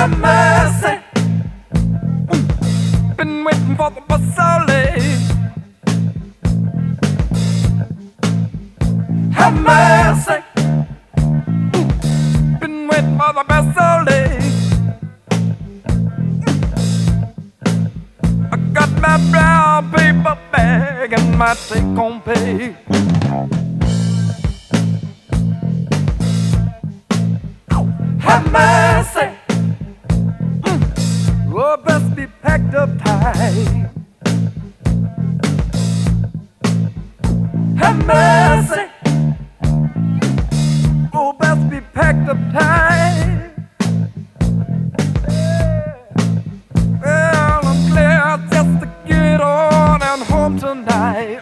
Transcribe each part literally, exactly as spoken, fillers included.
Have mercy. Been waiting for the bus so late. Have mercy. Been waiting for the bus so late. I got my brown paper bag and my take-home pay. Have mercy. Oh, best be packed up tight. Have mercy. Oh, best be packed up tight. Well, I'm glad just to get on and home tonight.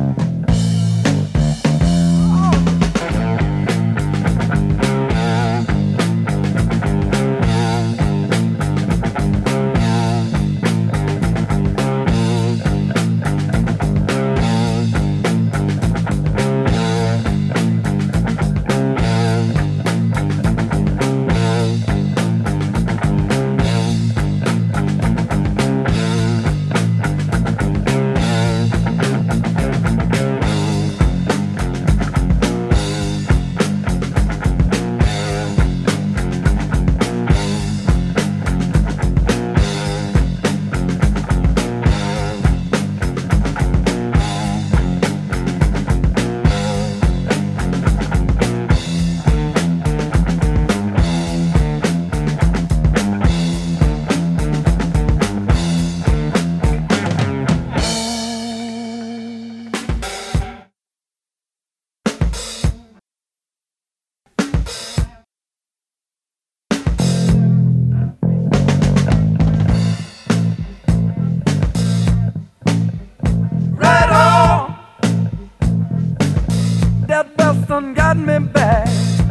Done got me back.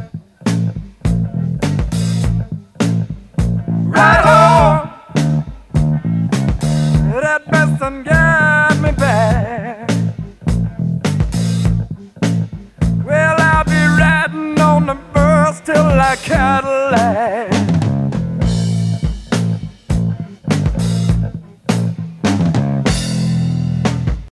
Right on. That best done got me back. Well, I'll be riding on the bus till I Cadillac.